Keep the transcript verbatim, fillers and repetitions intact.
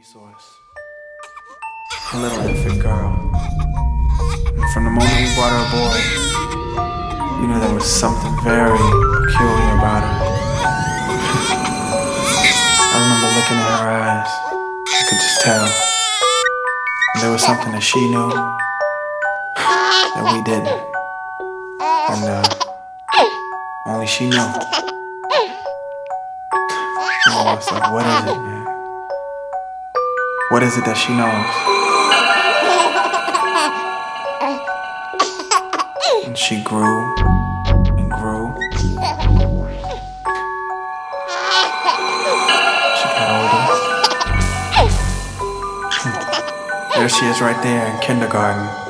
resource, a little infant girl. And from the moment we brought her aboard, we knew there was something very peculiar about her. I remember looking at her eyes, I could just tell. And there was something that she knew that we didn't. And uh, only she knew. And I was like, what is it, man? What is it that she knows? And she grew and grew. She got older. There she is right there in kindergarten.